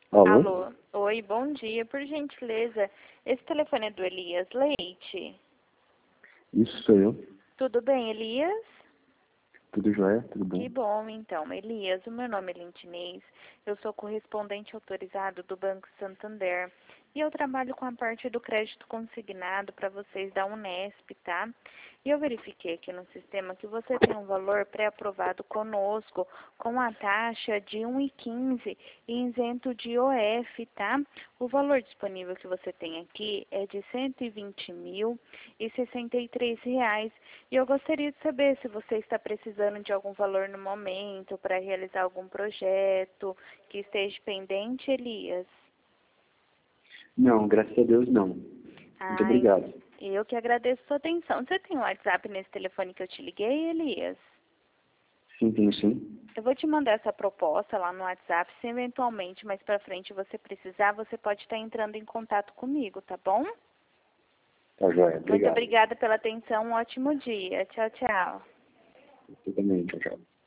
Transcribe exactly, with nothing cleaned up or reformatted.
Alô? Alô? Oi, bom dia. Por gentileza, esse telefone é do Elias Leite? Isso sou eu. Tudo bem, Elias? Tudo jóia? Tudo Que bom? bom, então. Elias, o meu nome é Lintinês, eu sou correspondente autorizado do Banco Santander e eu trabalho com a parte do crédito consignado para vocês da Unesp, tá? E eu verifiquei aqui no sistema que você tem um valor pré-aprovado conosco com a taxa de um vírgula quinze e isento de O F, tá? O valor disponível que você tem aqui é de cento e vinte mil e sessenta e três reais. E eu gostaria de saber se você está precisando de algum valor no momento para realizar algum projeto que esteja pendente, Elias. Não, graças a Deus não. Muito Ai, obrigado. eu que agradeço a sua atenção. Você tem um WhatsApp nesse telefone que eu te liguei, Elias? Sim, tenho sim. Eu vou te mandar essa proposta lá no WhatsApp. Se eventualmente mais para frente você precisar, você pode estar entrando em contato comigo, tá bom? Tá jóia. Muito Obrigado. obrigada pela atenção. Um ótimo dia. Tchau, tchau. Você também. Tchau, tchau.